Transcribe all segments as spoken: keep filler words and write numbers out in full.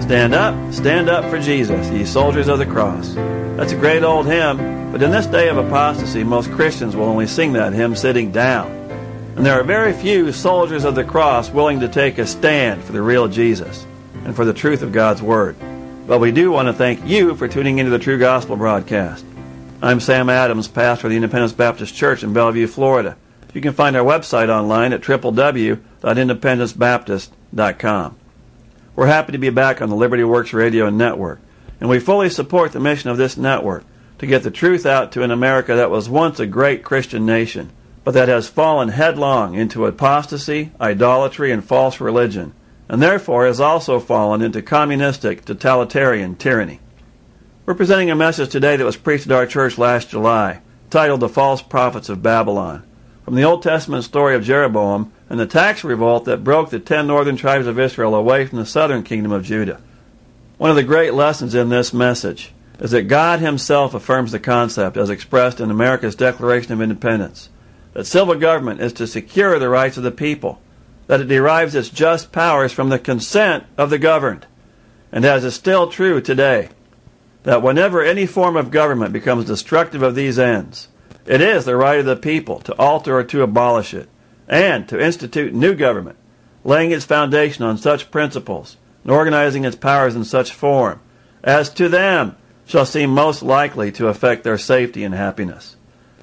Stand up, stand up for Jesus, ye soldiers of the cross. That's a great old hymn, but in this day of apostasy, most Christians will only sing that hymn sitting down. And there are very few soldiers of the cross willing to take a stand for the real Jesus and for the truth of God's Word. But we do want to thank you for tuning into the True Gospel broadcast. I'm Sam Adams, pastor of the Independence Baptist Church in Bellevue, Florida. You can find our website online at w w w dot independence baptist dot com. We're happy to be back on the Liberty Works Radio and Network, and we fully support the mission of this network to get the truth out to an America that was once a great Christian nation, but that has fallen headlong into apostasy, idolatry, and false religion, and therefore has also fallen into communistic, totalitarian tyranny. We're presenting a message today that was preached at our church last July, titled The False Prophets of Babylon, from the Old Testament story of Jeroboam and the tax revolt that broke the ten northern tribes of Israel away from the southern kingdom of Judah. One of the great lessons in this message is that God himself affirms the concept, as expressed in America's Declaration of Independence, that civil government is to secure the rights of the people, that it derives its just powers from the consent of the governed, and as is still true today, that whenever any form of government becomes destructive of these ends, it is the right of the people to alter or to abolish it, and to institute new government, laying its foundation on such principles and organizing its powers in such form as to them shall seem most likely to affect their safety and happiness.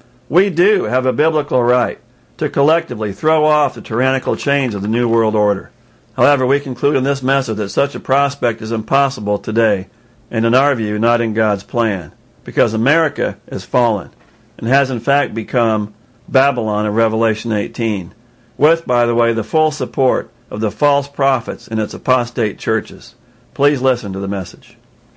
We do have a biblical right to collectively throw off the tyrannical chains of the New World Order. However, we conclude in this message that such a prospect is impossible today, and in our view, not in God's plan, because America is fallen and has in fact become Babylon of Revelation eighteen, with, by the way, the full support of the false prophets in its apostate churches. Please listen to the message.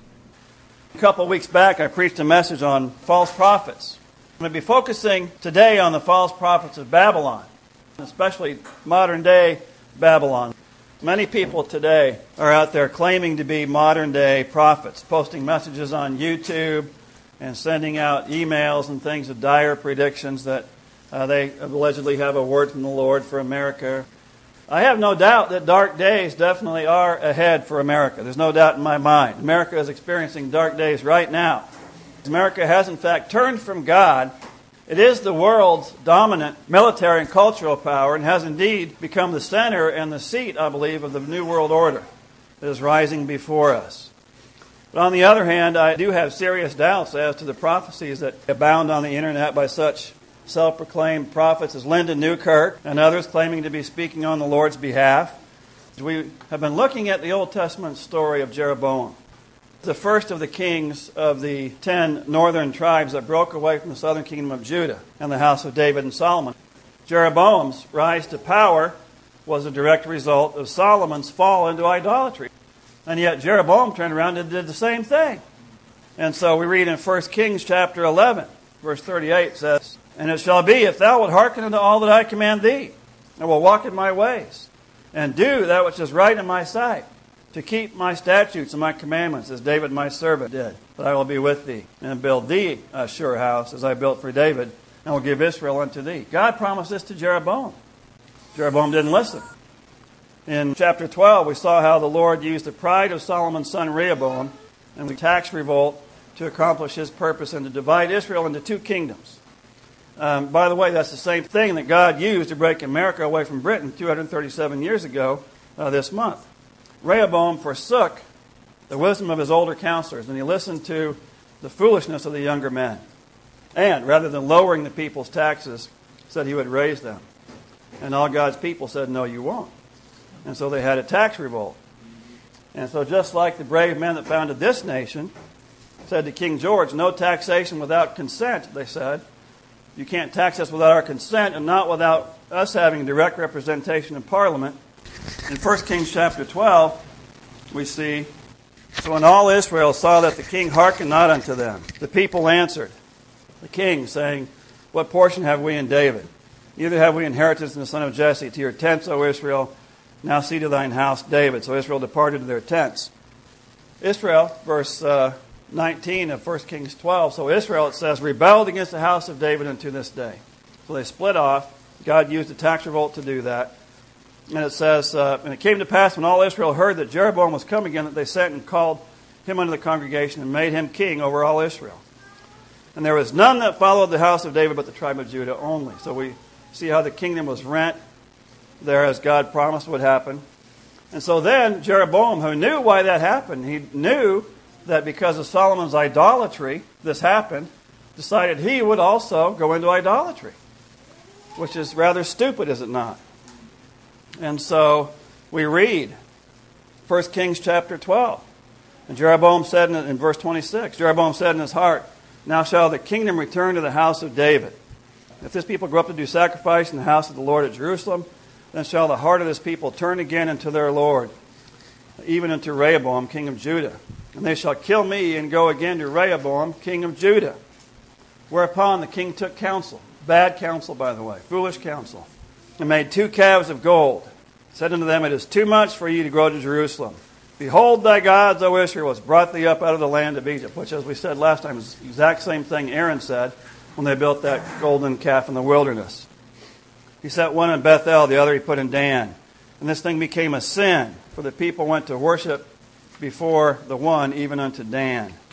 A couple of weeks back, I preached a message on false prophets. I'm going to be focusing today on the false prophets of Babylon, especially modern-day Babylon. Many people today are out there claiming to be modern-day prophets, posting messages on YouTube and sending out emails and things of dire predictions that uh, they allegedly have a word from the Lord for America. I have no doubt that dark days definitely are ahead for America. There's no doubt in my mind. America is experiencing dark days right now. America has, in fact, turned from God. It is the world's dominant military and cultural power and has indeed become the center and the seat, I believe, of the New World Order that is rising before us. But on the other hand, I do have serious doubts as to the prophecies that abound on the Internet by such self-proclaimed prophets as Lyndon Newkirk and others claiming to be speaking on the Lord's behalf. We have been looking at the Old Testament story of Jeroboam, the first of the kings of the ten northern tribes that broke away from the southern kingdom of Judah and the house of David and Solomon. Jeroboam's rise to power was a direct result of Solomon's fall into idolatry. And yet Jeroboam turned around and did the same thing. And so we read in First Kings chapter eleven, verse thirty-eight says, "And it shall be, if thou wilt hearken unto all that I command thee, and will walk in my ways, and do that which is right in my sight, to keep my statutes and my commandments, as David my servant did, that I will be with thee, and build thee a sure house, as I built for David, and will give Israel unto thee." God promised this to Jeroboam. Jeroboam didn't listen. In chapter twelve, we saw how the Lord used the pride of Solomon's son Rehoboam and the tax revolt to accomplish his purpose and to divide Israel into two kingdoms. Um, by the way, that's the same thing that God used to break America away from Britain two hundred thirty-seven years ago uh, this month. Rehoboam forsook the wisdom of his older counselors, and he listened to the foolishness of the younger men. And rather than lowering the people's taxes, said he would raise them. And all God's people said, "No, you won't." And so they had a tax revolt. And so just like the brave men that founded this nation said to King George, "No taxation without consent," they said. "You can't tax us without our consent and not without us having direct representation in Parliament." In First Kings chapter twelve, we see, "So when all Israel saw that the king hearkened not unto them, the people answered the king, saying, What portion have we in David? Neither have we inheritance in the son of Jesse. To your tents, O Israel, now see to thine house David." So Israel departed to their tents. Israel, verse uh, nineteen of First Kings twelve, "So Israel," it says, "rebelled against the house of David unto this day." So they split off. God used a tax revolt to do that. And it says, uh, and it came to pass when all Israel heard that Jeroboam was come again, that they sent and called him unto the congregation and made him king over all Israel. And there was none that followed the house of David but the tribe of Judah only. So we see how the kingdom was rent there as God promised would happen. And so then Jeroboam, who knew why that happened, he knew that because of Solomon's idolatry, this happened, decided he would also go into idolatry, which is rather stupid, is it not? And so we read First Kings chapter twelve. And Jeroboam said in, in verse twenty-six, Jeroboam said in his heart, now shall the kingdom return to the house of David. If this people go up to do sacrifice in the house of the Lord at Jerusalem, then shall the heart of this people turn again unto their Lord, even unto Rehoboam, king of Judah. And they shall kill me and go again to Rehoboam, king of Judah. Whereupon the king took counsel, bad counsel, by the way, foolish counsel, and made two calves of gold. Said unto them, it is too much for you to go to Jerusalem. Behold, thy gods, O Israel, has brought thee up out of the land of Egypt. Which, as we said last time, is the exact same thing Aaron said when they built that golden calf in the wilderness. He set one in Bethel, the other he put in Dan. And this thing became a sin, for the people went to worship before the one, even unto Dan. And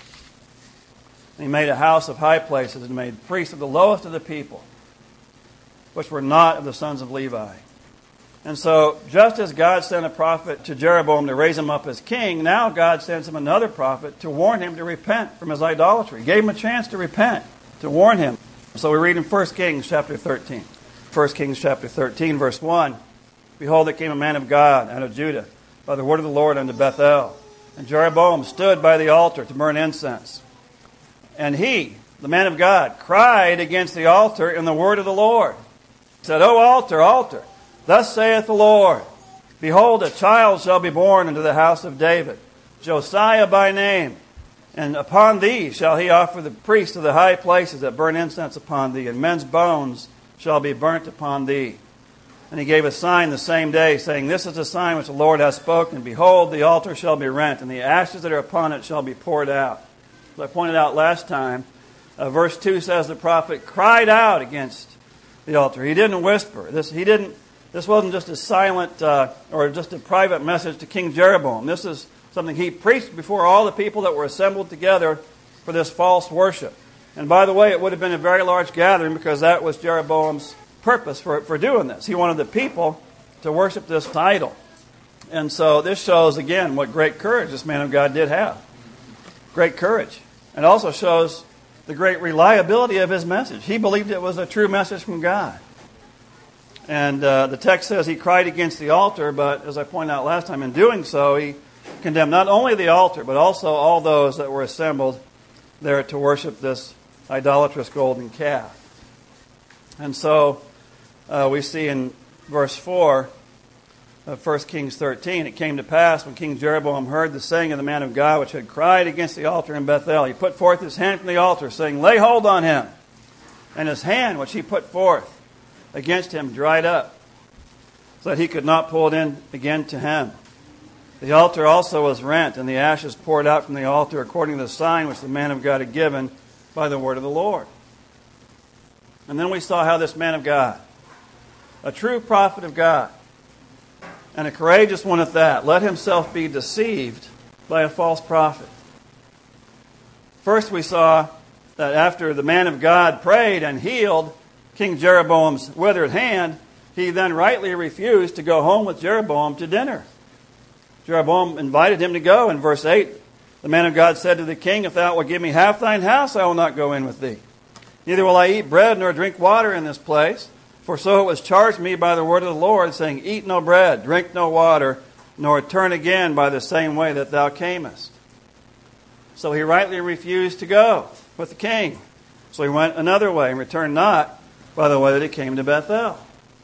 he made a house of high places and made priests of the lowest of the people, which were not of the sons of Levi. And so, just as God sent a prophet to Jeroboam to raise him up as king, now God sends him another prophet to warn him to repent from his idolatry. He gave him a chance to repent, to warn him. So we read in First Kings chapter thirteen. First Kings chapter thirteen, verse one. Behold, there came a man of God out of Judah by the word of the Lord unto Bethel. And Jeroboam stood by the altar to burn incense. And he, the man of God, cried against the altar in the word of the Lord. He said, O altar, altar, thus saith the Lord, behold, a child shall be born into the house of David, Josiah by name. And upon thee shall he offer the priests of the high places that burn incense upon thee, and men's bones shall be burnt upon thee. And he gave a sign the same day, saying, this is the sign which the Lord hath spoken. Behold, the altar shall be rent, and the ashes that are upon it shall be poured out. As I pointed out last time, uh, verse two says the prophet cried out against the altar. He didn't whisper. This, he didn't, this wasn't just a silent uh, or just a private message to King Jeroboam. This is something he preached before all the people that were assembled together for this false worship. And by the way, it would have been a very large gathering because that was Jeroboam's purpose for, for doing this. He wanted the people to worship this idol. And so this shows, again, what great courage this man of God did have. Great courage. And also shows the great reliability of his message. He believed it was a true message from God. And uh, the text says he cried against the altar, but as I pointed out last time, in doing so, he condemned not only the altar, but also all those that were assembled there to worship this idolatrous golden calf. And so uh, we see in verse four of First Kings thirteen, it came to pass when King Jeroboam heard the saying of the man of God, which had cried against the altar in Bethel, he put forth his hand from the altar, saying, lay hold on him. And his hand, which he put forth against him, dried up, so that he could not pull it in again to him. The altar also was rent, and the ashes poured out from the altar according to the sign which the man of God had given by the word of the Lord. And then we saw how this man of God, a true prophet of God, and a courageous one at that, let himself be deceived by a false prophet. First we saw that after the man of God prayed and healed King Jeroboam's withered hand, he then rightly refused to go home with Jeroboam to dinner. Jeroboam invited him to go. In verse eight, the man of God said to the king, if thou wilt give me half thine house, I will not go in with thee. Neither will I eat bread nor drink water in this place. For so it was charged me by the word of the Lord, saying, eat no bread, drink no water, nor turn again by the same way that thou camest. So he rightly refused to go with the king. So he went another way and returned not by the way that he came to Bethel.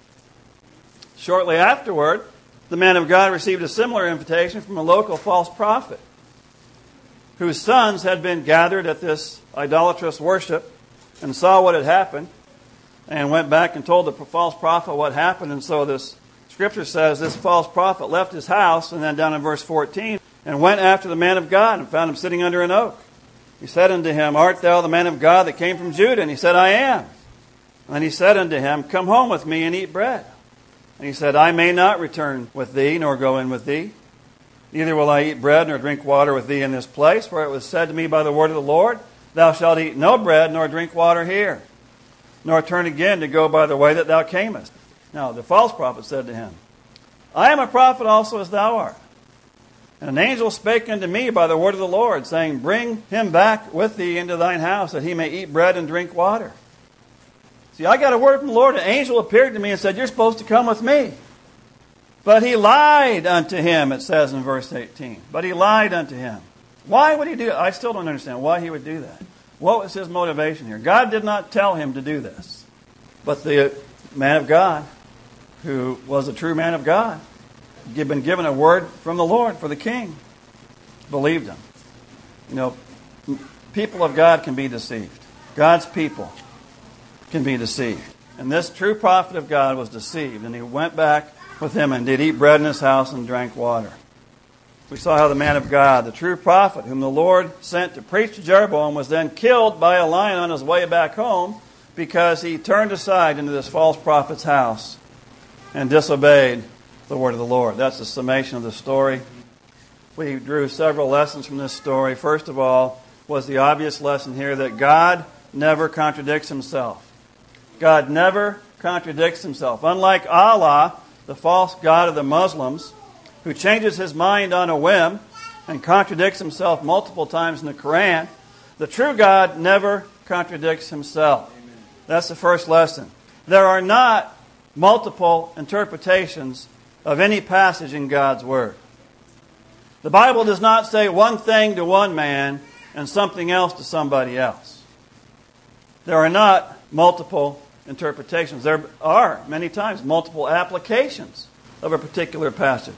Shortly afterward, the man of God received a similar invitation from a local false prophet, whose sons had been gathered at this idolatrous worship and saw what had happened, and went back and told the false prophet what happened. And so this scripture says this false prophet left his house, and then down in verse fourteen, and went after the man of God and found him sitting under an oak. He said unto him, art thou the man of God that came from Judah? And he said, I am. And he said unto him, come home with me and eat bread. And he said, I may not return with thee, nor go in with thee. Neither will I eat bread nor drink water with thee in this place, for it was said to me by the word of the Lord, Thou shalt eat no bread nor drink water here, nor turn again to go by the way that thou camest. Now the false prophet said to him, I am a prophet also as thou art. And an angel spake unto me by the word of the Lord, saying, Bring him back with thee into thine house, that he may eat bread and drink water. See, I got a word from the Lord. An angel appeared to me and said, You're supposed to come with me. But he lied unto him, it says in verse eighteen. But he lied unto him. Why would he do it? I still don't understand why he would do that. What was his motivation here? God did not tell him to do this. But the man of God, who was a true man of God, had been given a word from the Lord for the king, believed him. You know, people of God can be deceived. God's people can be deceived. And this true prophet of God was deceived, and he went back with him and did eat bread in his house and drank water. We saw how the man of God, the true prophet, whom the Lord sent to preach to Jeroboam, was then killed by a lion on his way back home because he turned aside into this false prophet's house and disobeyed the word of the Lord. That's the summation of the story. We drew several lessons from this story. First of all was the obvious lesson here that God never contradicts himself. God never contradicts himself. Unlike Allah, the false god of the Muslims, who changes his mind on a whim and contradicts himself multiple times in the Quran, the true God never contradicts himself. Amen. That's the first lesson. There are not multiple interpretations of any passage in God's Word. The Bible does not say one thing to one man and something else to somebody else. There are not multiple interpretations. There are, many times, multiple applications of a particular passage.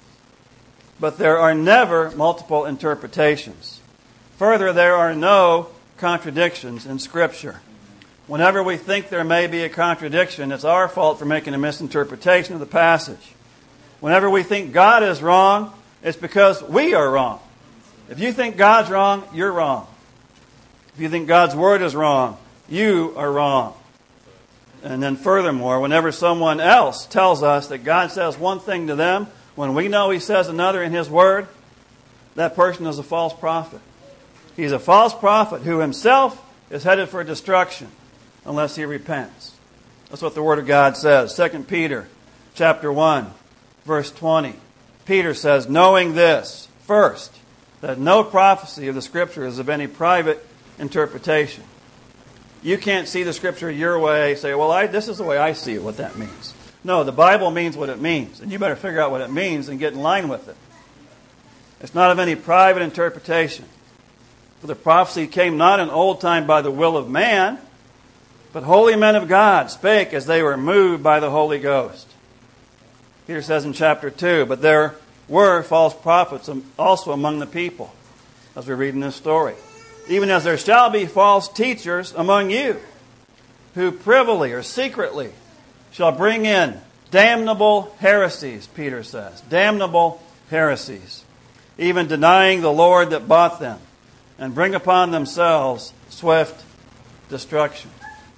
But there are never multiple interpretations. Further, there are no contradictions in Scripture. Whenever we think there may be a contradiction, it's our fault for making a misinterpretation of the passage. Whenever we think God is wrong, it's because we are wrong. If you think God's wrong, you're wrong. If you think God's Word is wrong, you are wrong. And then furthermore, whenever someone else tells us that God says one thing to them, when we know He says another in His Word, that person is a false prophet. He's a false prophet who himself is headed for destruction unless he repents. That's what the Word of God says. Second Peter chapter one, verse twenty. Peter says, knowing this, first, that no prophecy of the Scripture is of any private interpretation. You can't see the Scripture your way, say, well, I, this is the way I see it, what that means. No, the Bible means what it means, and you better figure out what it means and get in line with it. It's not of any private interpretation. For the prophecy came not in old time by the will of man, but holy men of God spake as they were moved by the Holy Ghost. Peter says in chapter two, but there were false prophets also among the people, as we read in this story. Even as there shall be false teachers among you, who privily or secretly shall bring in damnable heresies, Peter says. Damnable heresies. Even denying the Lord that bought them, and bring upon themselves swift destruction.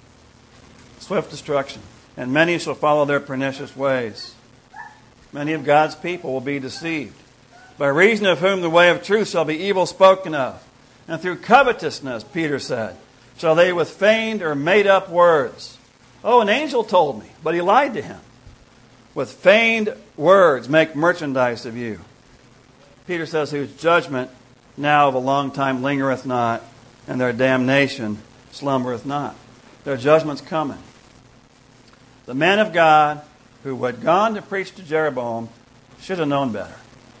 Swift destruction. And many shall follow their pernicious ways. Many of God's people will be deceived, by reason of whom the way of truth shall be evil spoken of. And through covetousness, Peter said, shall they with feigned or made up words. Oh, an angel told me, but he lied to him. With feigned words make merchandise of you. Peter says, whose judgment now of a long time lingereth not, and their damnation slumbereth not. Their judgment's coming. The man of God who had gone to preach to Jeroboam should have known better.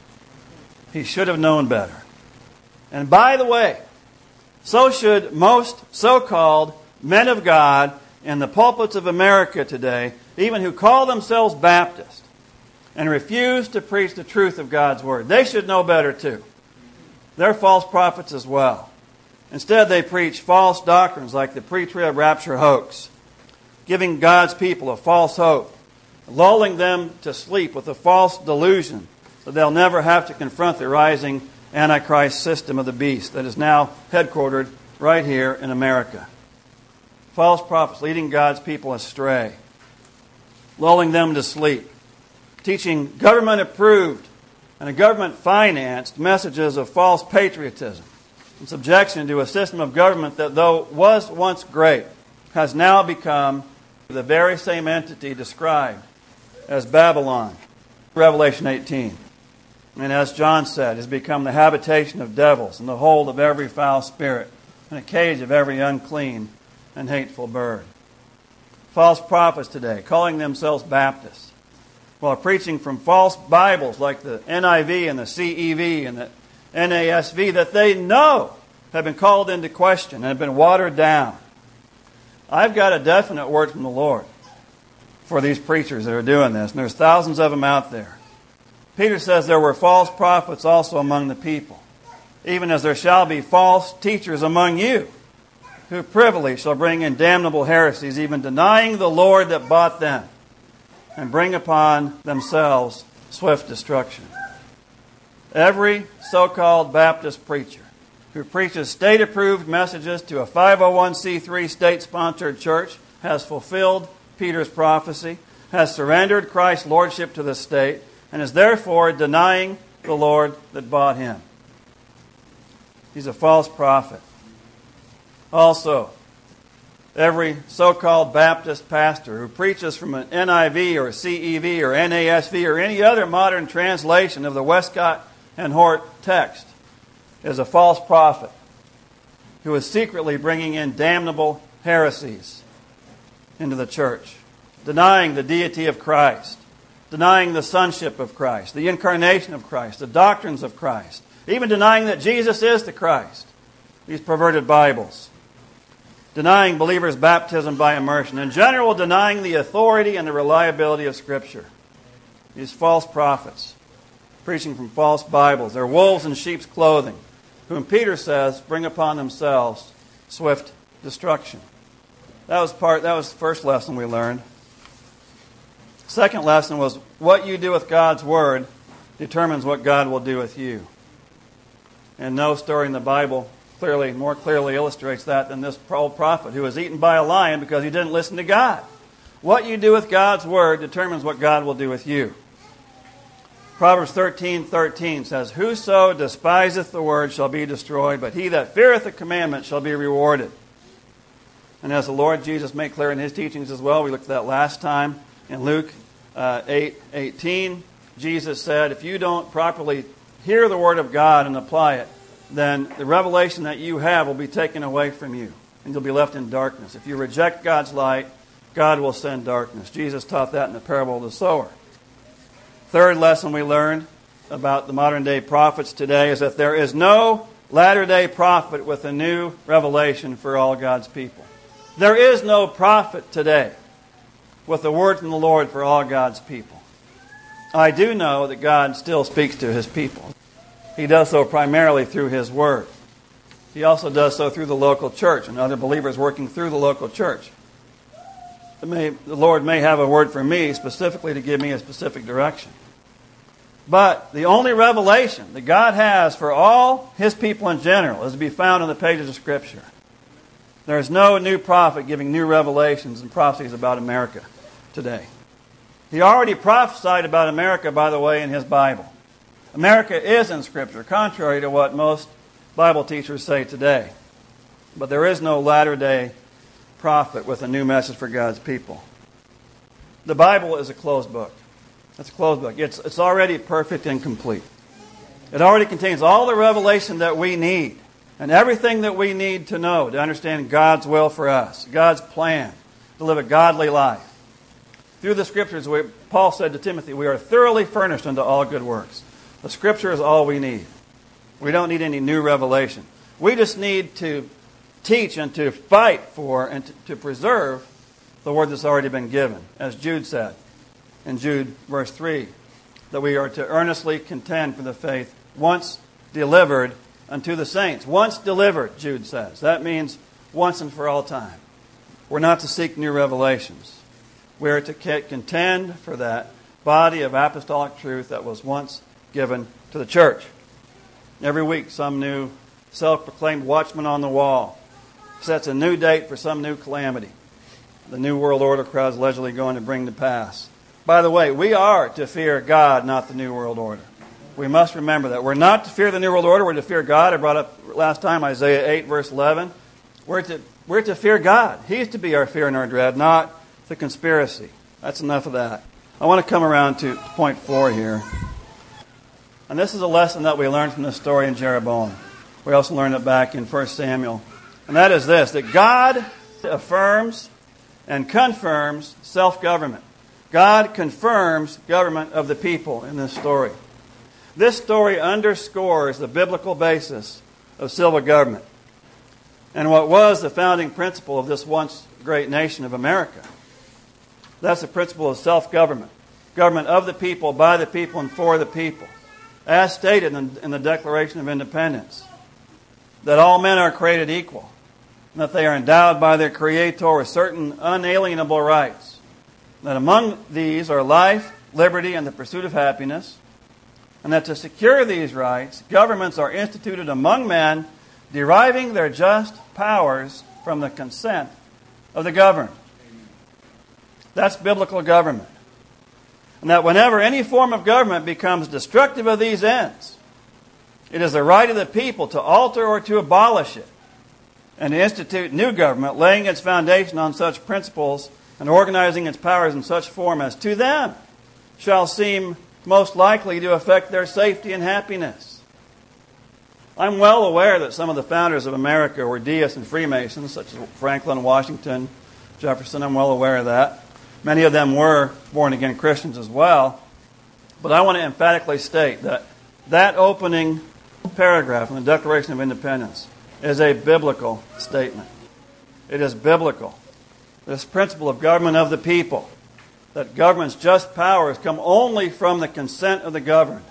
He should have known better. And by the way, so should most so-called men of God in the pulpits of America today, even who call themselves Baptist and refuse to preach the truth of God's Word. They should know better too. They're false prophets as well. Instead, they preach false doctrines like the pre-trib rapture hoax, giving God's people a false hope, lulling them to sleep with a false delusion that they'll never have to confront the rising Antichrist system of the beast that is now headquartered right here in America. False prophets leading God's people astray. lulling them to sleep, teaching government-approved and government-financed messages of false patriotism and subjection to a system of government that, though was once great, has now become the very same entity described as Babylon, Revelation eighteen. And as John said, has become the habitation of devils and the hold of every foul spirit and a cage of every unclean and hateful bird. False prophets today, calling themselves Baptists, while preaching from false Bibles like the N I V and the C E V and the N A S V that they know have been called into question and have been watered down. I've got a definite word from the Lord for these preachers that are doing this, and there's thousands of them out there. Peter says there were false prophets also among the people, even as there shall be false teachers among you, who privily shall bring in damnable heresies, even denying the Lord that bought them, and bring upon themselves swift destruction. Every so-called Baptist preacher who preaches state-approved messages to a five oh one c three state-sponsored church has fulfilled Peter's prophecy, has surrendered Christ's lordship to the state, and is therefore denying the Lord that bought him. He's a false prophet. Also, every so-called Baptist pastor who preaches from an N I V or C E V or N A S V or any other modern translation of the Westcott and Hort text is a false prophet who is secretly bringing in damnable heresies into the church, denying the deity of Christ, denying the sonship of Christ, the incarnation of Christ, the doctrines of Christ, even denying that Jesus is the Christ. These perverted Bibles. Denying believers' baptism by immersion. In general, denying the authority and the reliability of Scripture. These false prophets, preaching from false Bibles. They're wolves in sheep's clothing, whom Peter says bring upon themselves swift destruction. That was part. That was the first lesson we learned. Second lesson was what you do with God's Word determines what God will do with you. And no story in the Bible clearly, more clearly illustrates that than this old prophet who was eaten by a lion because he didn't listen to God. What you do with God's Word determines what God will do with you. Proverbs thirteen thirteen says, whoso despiseth the Word shall be destroyed, but he that feareth the commandment shall be rewarded. And as the Lord Jesus made clear in His teachings as well, we looked at that last time in Luke uh, eight eighteen, Jesus said, if you don't properly hear the Word of God and apply it, then the revelation that you have will be taken away from you, and you'll be left in darkness. If you reject God's light, God will send darkness. Jesus taught that in the parable of the sower. Third lesson we learned about the modern-day prophets today is that there is no latter-day prophet with a new revelation for all God's people. There is no prophet today with a word from the Lord for all God's people. I do know that God still speaks to His people. He does so primarily through His Word. He also does so through the local church and other believers working through the local church. The, may, the Lord may have a word for me specifically to give me a specific direction. But the only revelation that God has for all His people in general is to be found in the pages of Scripture. There is no new prophet giving new revelations and prophecies about America today. He already prophesied about America, by the way, in His Bible. America is in Scripture, contrary to what most Bible teachers say today. But there is no latter-day prophet with a new message for God's people. The Bible is a closed book. It's a closed book. It's, it's already perfect and complete. It already contains all the revelation that we need and everything that we need to know to understand God's will for us, God's plan to live a godly life. Through the Scriptures, we, Paul said to Timothy, we are thoroughly furnished unto all good works. The Scripture is all we need. We don't need any new revelation. We just need to teach and to fight for and to, to preserve the word that's already been given. As Jude said in Jude verse three, that we are to earnestly contend for the faith once delivered unto the saints. Once delivered, Jude says. That means once and for all time. We're not to seek new revelations. We are to contend for that body of apostolic truth that was once given to the church. Every week, some new self-proclaimed watchman on the wall sets a new date for some new calamity. the New World Order crowd is allegedly going to bring to pass. By the way, we are to fear God, not the New World Order. We must remember that. We're not to fear the New World Order, we're to fear God. I brought up last time Isaiah eight, verse eleven. We're to, we're to fear God. He's to be our fear and our dread, not the conspiracy. That's enough of that. I want to come around to point four here. And this is a lesson that we learned from the story in Jeroboam. We also learned it back in First Samuel. And that is this, that God affirms and confirms self-government. God confirms government of the people in this story. This story underscores the biblical basis of civil government and what was the founding principle of this once great nation of America. That's the principle of self-government. Government of the people, by the people, and for the people. As stated in, in the Declaration of Independence, that all men are created equal, and that they are endowed by their Creator with certain unalienable rights. That among these are life, liberty, and the pursuit of happiness, and that to secure these rights, governments are instituted among men, deriving their just powers from the consent of the governed. That's biblical government. And that whenever any form of government becomes destructive of these ends, it is the right of the people to alter or to abolish it, and to institute new government, laying its foundation on such principles and organizing its powers in such form as to them shall seem most likely to affect their safety and happiness. I'm well aware that some of the founders of America were deists and Freemasons, such as Franklin, Washington, Jefferson. I'm well aware of that. Many of them were born-again Christians as well. But I want to emphatically state that that opening paragraph in the Declaration of Independence is a biblical statement. It is biblical. This principle of government of the people, that government's just powers come only from the consent of the governed,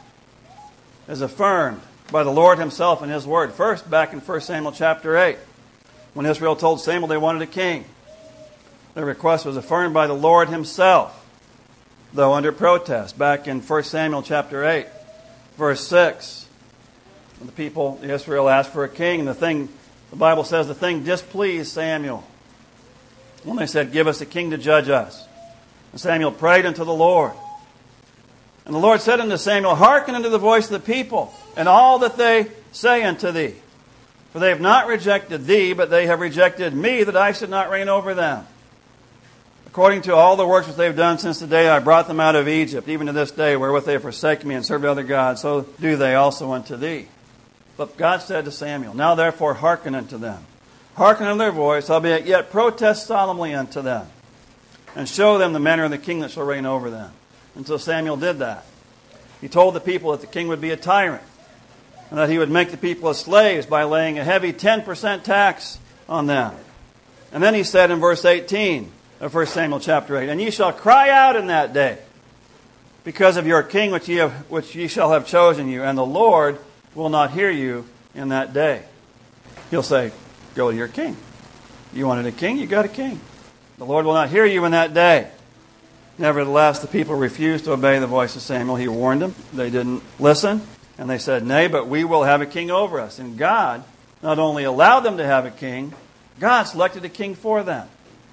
is affirmed by the Lord Himself in His Word. First, back in First Samuel chapter eight, when Israel told Samuel they wanted a king. Their request was affirmed by the Lord Himself, though under protest. Back in First Samuel chapter eight, verse six, the people, Israel, asked for a king. The thing, the Bible says, the thing displeased Samuel when they said, "Give us a king to judge us." And Samuel prayed unto the Lord. And the Lord said unto Samuel, "Hearken unto the voice of the people, and all that they say unto thee. For they have not rejected thee, but they have rejected me, that I should not reign over them. According to all the works which they have done since the day I brought them out of Egypt, even to this day, wherewith they have forsaken me and served other gods, so do they also unto thee." But God said to Samuel, "Now therefore hearken unto them. Hearken unto their voice, albeit yet protest solemnly unto them, and show them the manner of the king that shall reign over them." And so Samuel did that. He told the people that the king would be a tyrant, and that he would make the people as slaves by laying a heavy ten percent tax on them. And then he said in verse eighteen of First Samuel chapter eight, "And ye shall cry out in that day, because of your king which ye, have, which ye shall have chosen you, and the Lord will not hear you in that day." He'll say, "Go to your king. You wanted a king, you got a king. The Lord will not hear you in that day." Nevertheless, the people refused to obey the voice of Samuel. He warned them. They didn't listen. And they said, "Nay, but we will have a king over us." And God not only allowed them to have a king, God selected a king for them.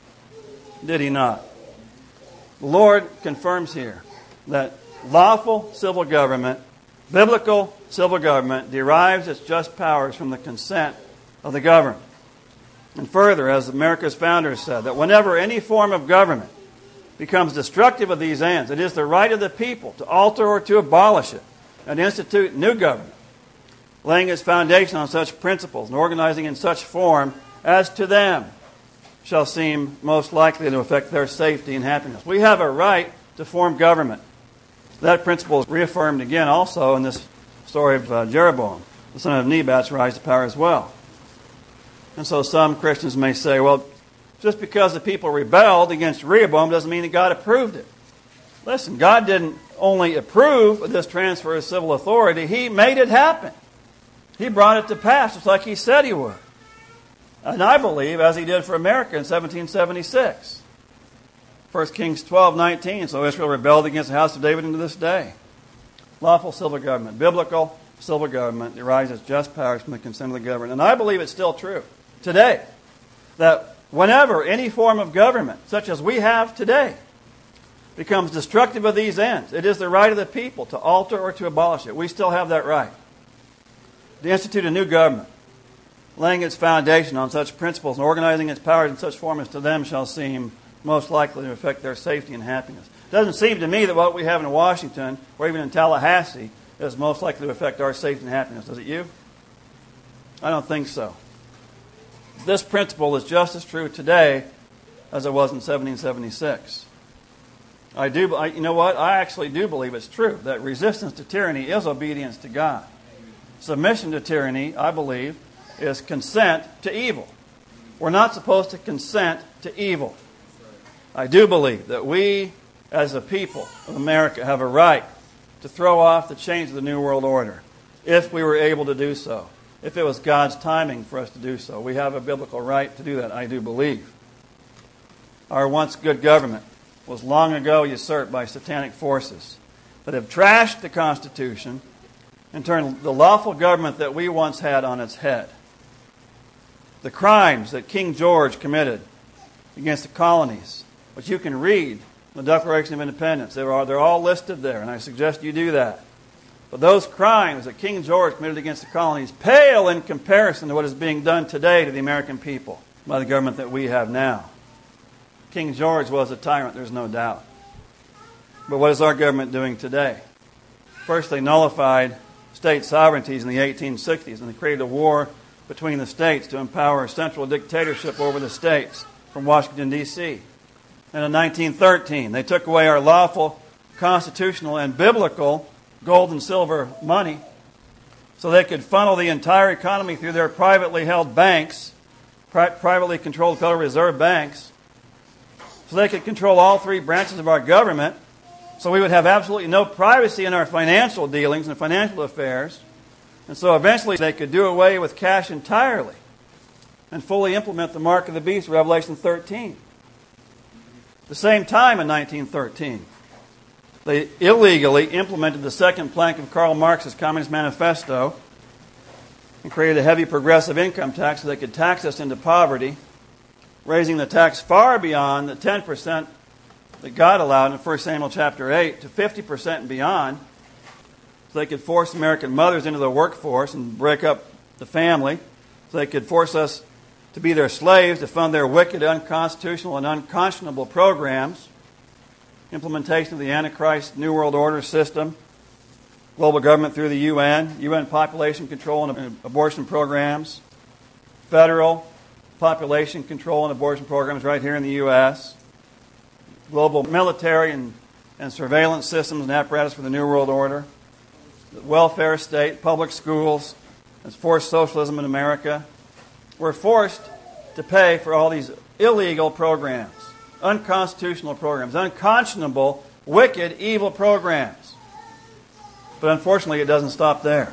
Did He not? The Lord confirms here that lawful civil government, biblical civil government, derives its just powers from the consent of the governed. And further, as America's founders said, that whenever any form of government becomes destructive of these ends, it is the right of the people to alter or to abolish it and institute new government, laying its foundation on such principles and organizing in such form as to them shall seem most likely to affect their safety and happiness. We have a right to form government. That principle is reaffirmed again also in this story of uh, Jeroboam, the son of Nebat's rise to power as well. And so some Christians may say, well, just because the people rebelled against Rehoboam doesn't mean that God approved it. Listen, God didn't only approve of this transfer of civil authority, He made it happen. He brought it to pass just like He said He would. And I believe, as He did for America in seventeen seventy-six. First Kings twelve nineteen, so Israel rebelled against the house of David into this day. Lawful civil government, biblical civil government, derives its just powers from the consent of the governed. And I believe it's still true today that Whenever any form of government, such as we have today, becomes destructive of these ends, it is the right of the people to alter or to abolish it. We still have that right. To institute a new government, laying its foundation on such principles and organizing its powers in such form as to them shall seem most likely to affect their safety and happiness. It doesn't seem to me that what we have in Washington or even in Tallahassee is most likely to affect our safety and happiness. Does it you? I don't think so. This principle is just as true today as it was in seventeen seventy-six. I do, I, you know what? I actually do believe it's true that resistance to tyranny is obedience to God. Submission to tyranny, I believe, is consent to evil. We're not supposed to consent to evil. I do believe that we, as a people of America, have a right to throw off the chains of the New World Order if we were able to do so. If it was God's timing for us to do so. We have a biblical right to do that, I do believe. Our once good government was long ago usurped by satanic forces that have trashed the Constitution and turned the lawful government that we once had on its head. The crimes that King George committed against the colonies, which you can read in the Declaration of Independence, they're all, they're all listed there, and I suggest you do that. But those crimes that King George committed against the colonies pale in comparison to what is being done today to the American people by the government that we have now. King George was a tyrant, there's no doubt. But what is our government doing today? First, they nullified state sovereignties in the eighteen sixties, and they created a war between the states to empower a central dictatorship over the states from Washington, D C And in nineteen thirteen, they took away our lawful, constitutional, and biblical gold and silver money so they could funnel the entire economy through their privately held banks, pri- privately controlled Federal Reserve banks, so they could control all three branches of our government, so we would have absolutely no privacy in our financial dealings and financial affairs. And so eventually they could do away with cash entirely and fully implement the mark of the beast, Revelation thirteen. At the same time in nineteen thirteen, they illegally implemented the second plank of Karl Marx's Communist Manifesto and created a heavy progressive income tax so they could tax us into poverty, raising the tax far beyond the ten percent that God allowed in First Samuel chapter eight to fifty percent and beyond, so they could force American mothers into the workforce and break up the family, so they could force us to be their slaves to fund their wicked, unconstitutional, and unconscionable programs, implementation of the Antichrist New World Order system, global government through the U N, U N population control and abortion programs, federal population control and abortion programs right here in the U S, global military and, and surveillance systems and apparatus for the New World Order, the welfare state, public schools, and forced socialism in America. We're forced to pay for all these illegal programs, unconstitutional programs, unconscionable, wicked, evil programs. But unfortunately, it doesn't stop there.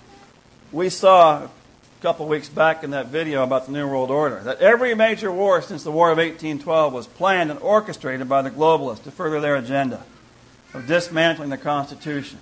We saw a couple weeks back in that video about the New World Order that every major war since the War of eighteen twelve was planned and orchestrated by the globalists to further their agenda of dismantling the Constitution,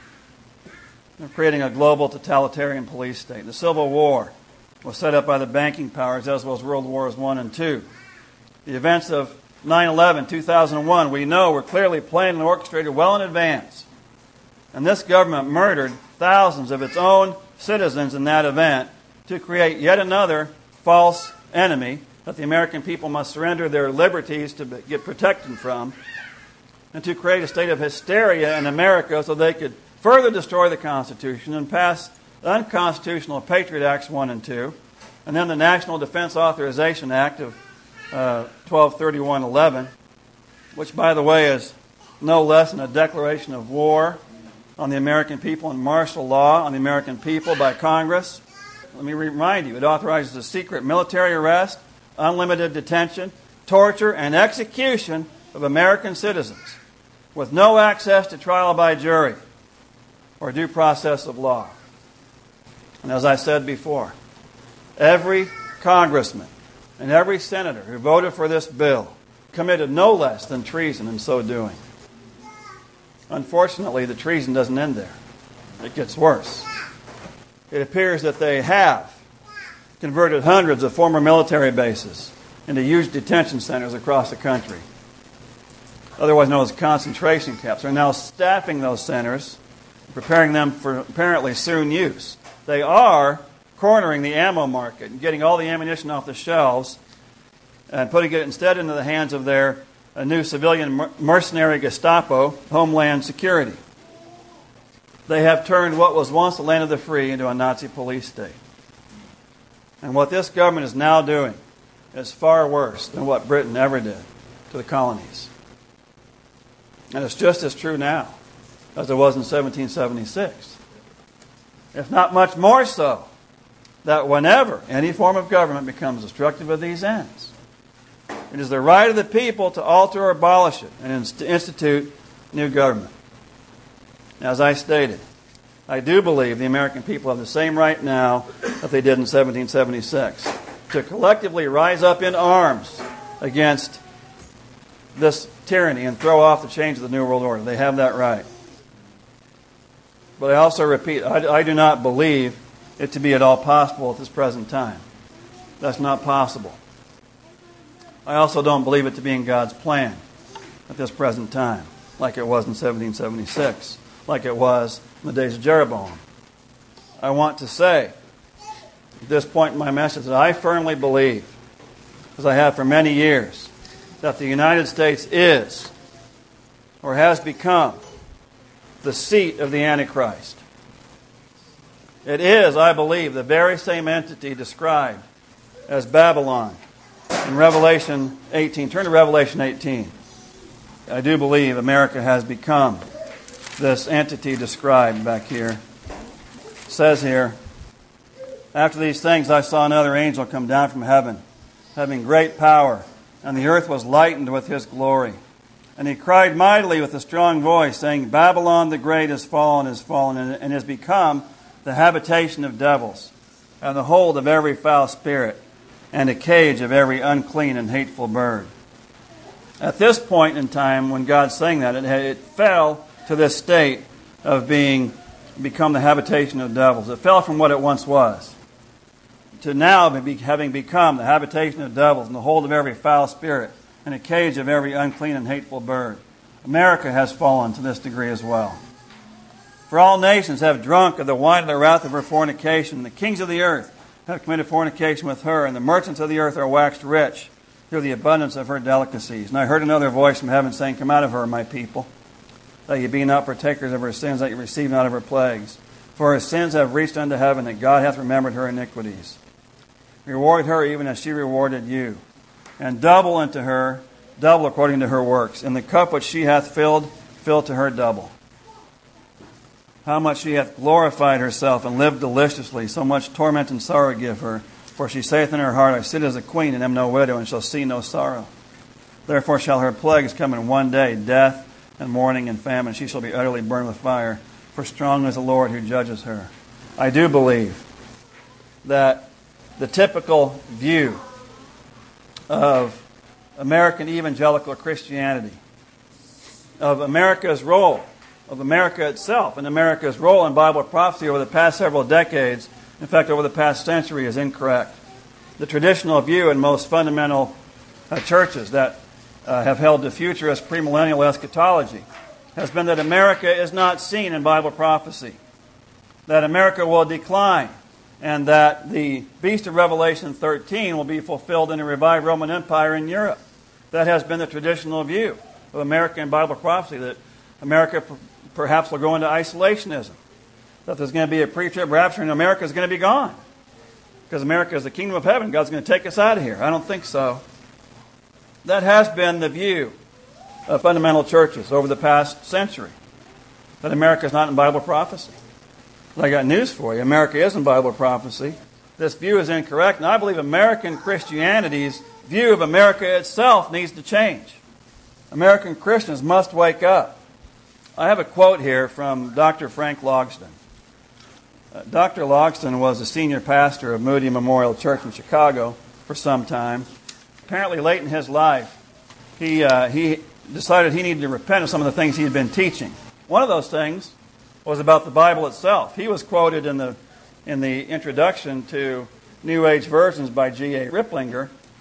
of creating a global totalitarian police state. The Civil War was set up by the banking powers, as well as World Wars One and Two. The events of nine eleven, two thousand one, we know were clearly planned and orchestrated well in advance. And this government murdered thousands of its own citizens in that event to create yet another false enemy that the American people must surrender their liberties to get protected from, and to create a state of hysteria in America so they could further destroy the Constitution and pass the unconstitutional Patriot Acts one and two, and then the National Defense Authorization Act of uh, twelve thirty-one eleven, which, by the way, is no less than a declaration of war on the American people and martial law on the American people by Congress. Let me remind you, it authorizes the secret military arrest, unlimited detention, torture, and execution of American citizens with no access to trial by jury or due process of law. And as I said before, every congressman and every senator who voted for this bill committed no less than treason in so doing. Unfortunately, the treason doesn't end there. It gets worse. It appears that they have converted hundreds of former military bases into huge detention centers across the country, otherwise known as concentration camps. They're now staffing those centers, preparing them for apparently soon use. They are cornering the ammo market and getting all the ammunition off the shelves and putting it instead into the hands of their uh, new civilian mercenary Gestapo, Homeland Security. They have turned what was once the land of the free into a Nazi police state. And what this government is now doing is far worse than what Britain ever did to the colonies. And it's just as true now as it was in seventeen seventy-six. If not much more so, that whenever any form of government becomes destructive of these ends, it is the right of the people to alter or abolish it and to institute new government. As I stated, I do believe the American people have the same right now that they did in seventeen seventy-six to collectively rise up in arms against this tyranny and throw off the chains of the New World Order. They have that right. But I also repeat, I, I do not believe it to be at all possible at this present time. That's not possible. I also don't believe it to be in God's plan at this present time, like it was in seventeen seventy-six, like it was in the days of Jeroboam. I want to say at this point in my message that I firmly believe, as I have for many years, that the United States is or has become the seat of the Antichrist. It is, I believe, the very same entity described as Babylon in Revelation eighteen. Turn to Revelation eighteen. I do believe America has become this entity described back here. It says here, after these things I saw another angel come down from heaven, having great power, and the earth was lightened with his glory. And he cried mightily with a strong voice, saying, Babylon the great is fallen, is fallen, and is become the habitation of devils, and the hold of every foul spirit, and a cage of every unclean and hateful bird. At this point in time, when God's saying that, it, it fell to this state of being become the habitation of devils. It fell from what it once was to now be, having become the habitation of devils and the hold of every foul spirit and a cage of every unclean and hateful bird. America has fallen to this degree as well. For all nations have drunk of the wine of the wrath of her fornication. The kings of the earth have committed fornication with her, and the merchants of the earth are waxed rich through the abundance of her delicacies. And I heard another voice from heaven saying, Come out of her, my people, that ye be not partakers of her sins, that ye receive not of her plagues. For her sins have reached unto heaven, that God hath remembered her iniquities. Reward her even as she rewarded you, and double unto her, double according to her works. In the cup which she hath filled, fill to her double. How much she hath glorified herself and lived deliciously, so much torment and sorrow give her. For she saith in her heart, I sit as a queen and am no widow, and shall see no sorrow. Therefore shall her plagues come in one day, death and mourning and famine. She shall be utterly burned with fire, for strong is the Lord who judges her. I do believe that the typical view of American evangelical Christianity, of America's role, of America itself, and America's role in Bible prophecy over the past several decades, in fact over the past century, is incorrect. The traditional view in most fundamental uh, churches that uh, have held to futurist premillennial eschatology has been that America is not seen in Bible prophecy, that America will decline, and that the beast of Revelation thirteen will be fulfilled in a revived Roman Empire in Europe. That has been the traditional view of American Bible prophecy, that America per- perhaps will go into isolationism, that there's going to be a pre-trib rapture and America is going to be gone because America is the kingdom of heaven. God's going to take us out of here. I don't think so. That has been the view of fundamental churches over the past century, that America is not in Bible prophecy. But I got news for you. America is in Bible prophecy. This view is incorrect, and I believe American Christianity's view of America itself needs to change. American Christians must wake up. I have a quote here from Doctor Frank Logston. Uh, Doctor Logston was a senior pastor of Moody Memorial Church in Chicago for some time. Apparently late in his life, he, uh, he decided he needed to repent of some of the things he had been teaching. One of those things was about the Bible itself. He was quoted in the in the introduction to New Age Versions by G A Ripplinger,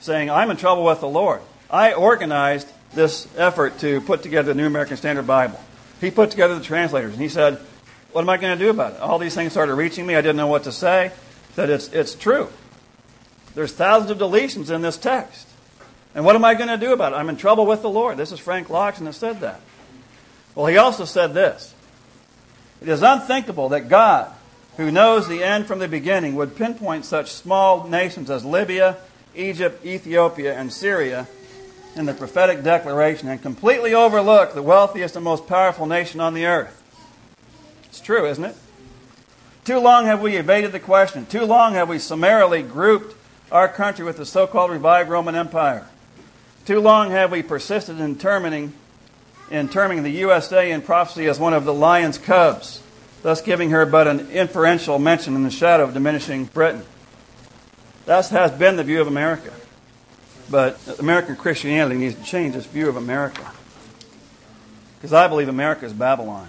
saying, I'm in trouble with the Lord. I organized this effort to put together the New American Standard Bible. He put together the translators, and he said, what am I going to do about it? All these things started reaching me. I didn't know what to say. That it's it's true. There's thousands of deletions in this text. And what am I going to do about it? I'm in trouble with the Lord. This is Frank Loxton that said that. Well, he also said this. It is unthinkable that God, who knows the end from the beginning, would pinpoint such small nations as Libya, Egypt, Ethiopia, and Syria in the prophetic declaration and completely overlook the wealthiest and most powerful nation on the earth. It's true, isn't it? Too long have we evaded the question. Too long have we summarily grouped our country with the so-called revived Roman Empire. Too long have we persisted in terming, in terming the U S A in prophecy as one of the lion's cubs, thus giving her but an inferential mention in the shadow of diminishing Britain. That has been the view of America. But American Christianity needs to change its view of America. Because I believe America is Babylon.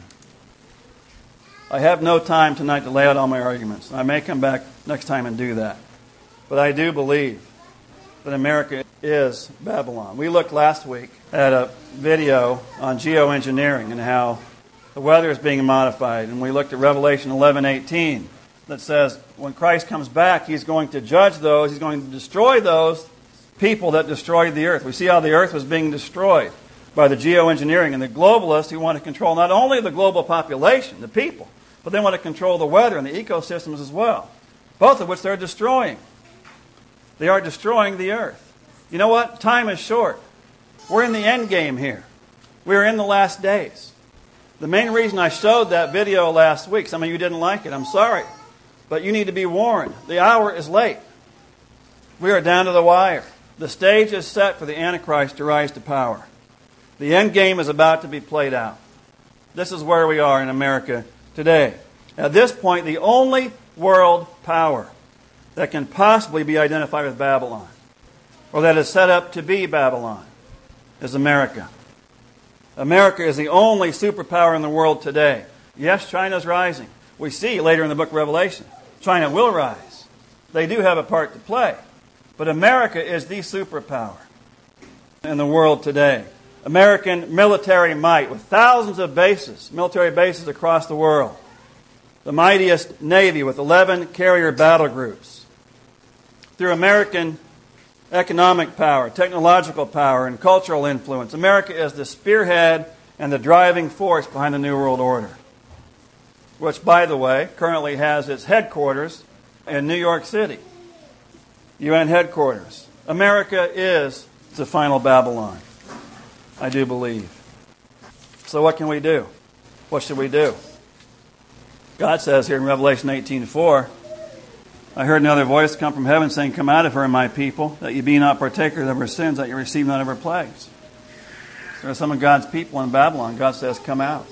I have no time tonight to lay out all my arguments. I may come back next time and do that. But I do believe that America is Babylon. We looked last week at a video on geoengineering and how the weather is being modified. And we looked at Revelation eleven eighteen that says when Christ comes back, He's going to judge those, He's going to destroy those people that destroyed the earth. We see how the earth was being destroyed by the geoengineering and the globalists who want to control not only the global population, the people, but they want to control the weather and the ecosystems as well, both of which they're destroying. They are destroying the earth. You know what? Time is short. We're in the end game here. We're in the last days. The main reason I showed that video last week, some of you didn't like it, I'm sorry, but you need to be warned. The hour is late. We are down to the wire. The stage is set for the Antichrist to rise to power. The end game is about to be played out. This is where we are in America today. At this point, the only world power that can possibly be identified with Babylon, or that is set up to be Babylon, is America. America is the only superpower in the world today. Yes, China's rising. We see later in the book of Revelation, China will rise. They do have a part to play. But America is the superpower in the world today. American military might with thousands of bases, military bases across the world. The mightiest Navy with eleven carrier battle groups. Through American economic power, technological power, and cultural influence, America is the spearhead and the driving force behind the New World Order, which, by the way, currently has its headquarters in New York City. U N headquarters. America is the final Babylon, I do believe. So what can we do? What should we do? God says here in Revelation eighteen four, I heard another voice come from heaven saying, come out of her, my people, that ye be not partakers of her sins, that ye receive none of her plagues. There are some of God's people in Babylon. God says, come out.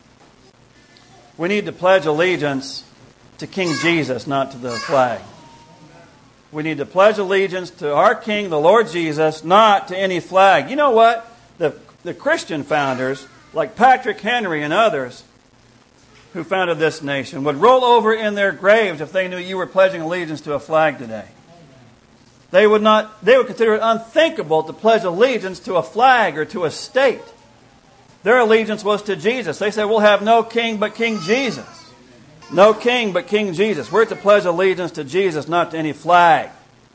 We need to pledge allegiance to King Jesus, not to the flag. We need to pledge allegiance to our King, the Lord Jesus, not to any flag. You know what? The, the Christian founders, like Patrick Henry and others who founded this nation, would roll over in their graves if they knew you were pledging allegiance to a flag today. They would not. They would consider it unthinkable to pledge allegiance to a flag or to a state. Their allegiance was to Jesus. They said, we'll have no king but King Jesus. No king but King Jesus. We're to pledge allegiance to Jesus, not to any flag.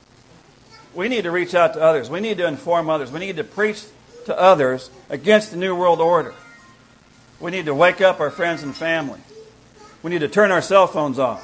We need to reach out to others. We need to inform others. We need to preach to others against the New World Order. We need to wake up our friends and family. We need to turn our cell phones off.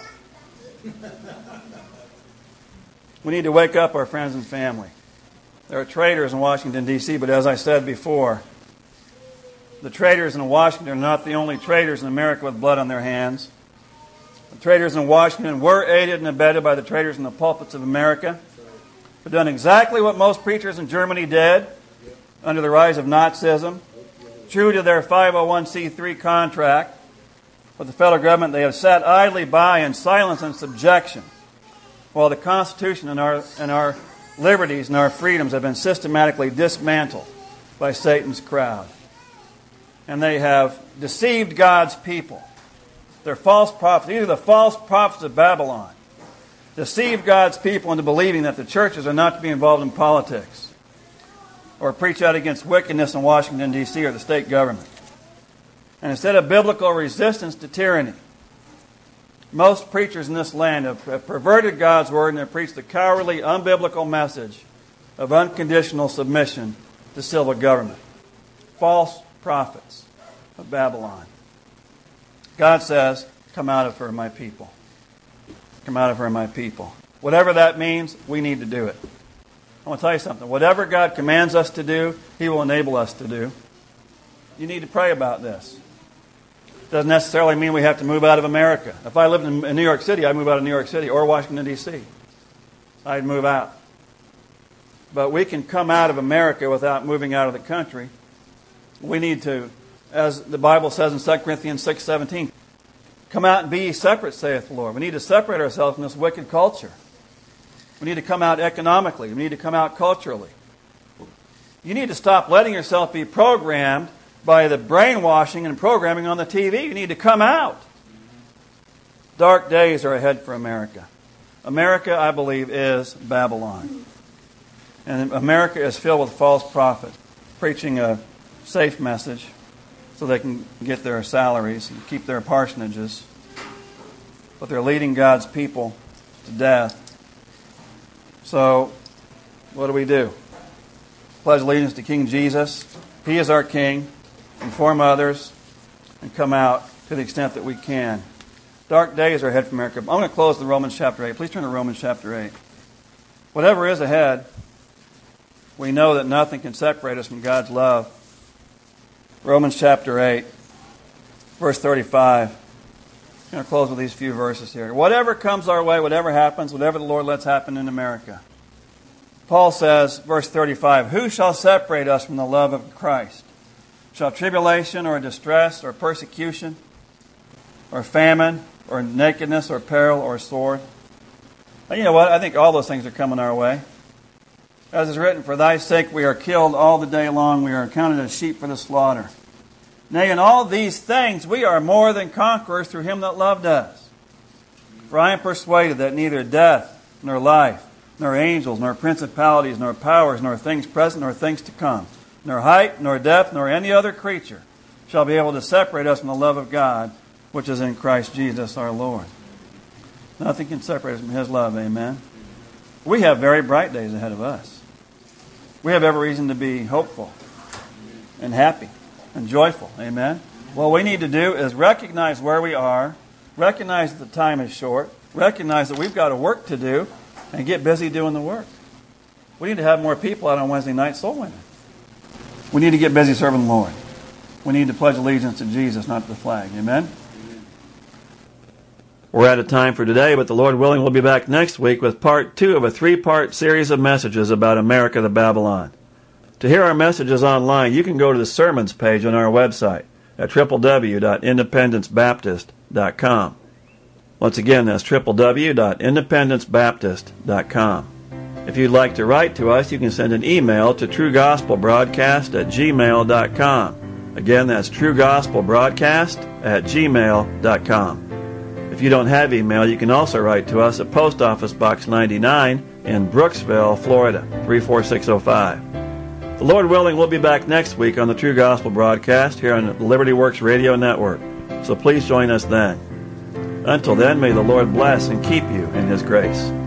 We need to wake up our friends and family. There are traitors in Washington, D C, but as I said before, the traitors in Washington are not the only traitors in America with blood on their hands. The traitors in Washington were aided and abetted by the traitors in the pulpits of America. They've done exactly what most preachers in Germany did under the rise of Nazism. True to their five oh one c three contract with the federal government, they have sat idly by in silence and subjection, while the Constitution and our, and our liberties and our freedoms have been systematically dismantled by Satan's crowd. And they have deceived God's people. They're false prophets. These are the false prophets of Babylon. deceive God's people into believing that the churches are not to be involved in politics or preach out against wickedness in Washington, D C or the state government. And instead of biblical resistance to tyranny, most preachers in this land have, have perverted God's word and have preached the cowardly, unbiblical message of unconditional submission to civil government. False prophets of Babylon. God says, come out of her, my people. Come out of her, my people. Whatever that means, we need to do it. I want to tell you something. Whatever God commands us to do, He will enable us to do. You need to pray about this. Doesn't necessarily mean we have to move out of America. If I lived in New York City, I'd move out of New York City or Washington, D C I'd move out. But we can come out of America without moving out of the country. We need to, as the Bible says in Second Corinthians six seventeen, come out and be ye separate, saith the Lord. We need to separate ourselves from this wicked culture. We need to come out economically. We need to come out culturally. You need to stop letting yourself be programmed by the brainwashing and programming on the T V. You need to come out. Dark days are ahead for America. America, I believe, is Babylon. And America is filled with false prophets preaching a safe message so they can get their salaries and keep their parsonages. But they're leading God's people to death. So, what do we do? Pledge allegiance to King Jesus. He is our King. Inform others and come out to the extent that we can. Dark days are ahead for America. I'm going to close with Romans chapter eight. Please turn to Romans chapter eight. Whatever is ahead, we know that nothing can separate us from God's love. Romans chapter eight, verse thirty-five. I'm going to close with these few verses here. Whatever comes our way, whatever happens, whatever the Lord lets happen in America. Paul says, verse thirty-five, who shall separate us from the love of Christ? Shall tribulation or distress or persecution or famine or nakedness or peril or sword? And you know what? I think all those things are coming our way. As is written, for thy sake we are killed all the day long. We are accounted as sheep for the slaughter. Nay, in all these things we are more than conquerors through him that loved us. For I am persuaded that neither death, nor life, nor angels, nor principalities, nor powers, nor things present, nor things to come, nor height, nor depth, nor any other creature shall be able to separate us from the love of God, which is in Christ Jesus our Lord. Nothing can separate us from His love, amen? We have very bright days ahead of us. We have every reason to be hopeful and happy and joyful, amen? What we need to do is recognize where we are, recognize that the time is short, recognize that we've got a work to do, and get busy doing the work. We need to have more people out on Wednesday night soul winning. We need to get busy serving the Lord. We need to pledge allegiance to Jesus, not to the flag. Amen? We're out of time for today, but the Lord willing, we'll be back next week with part two of a three-part series of messages about America the Babylon. To hear our messages online, you can go to the sermons page on our website at w w w dot independence baptist dot com. Once again, that's w w w dot independence baptist dot com. If you'd like to write to us, you can send an email to true gospel broadcast at gmail dot com. Again, that's true gospel broadcast at gmail dot com. If you don't have email, you can also write to us at Post Office Box ninety-nine in Brooksville, Florida, three four six oh five. The Lord willing, we'll be back next week on the True Gospel broadcast here on the Liberty Works Radio Network. So please join us then. Until then, may the Lord bless and keep you in His grace.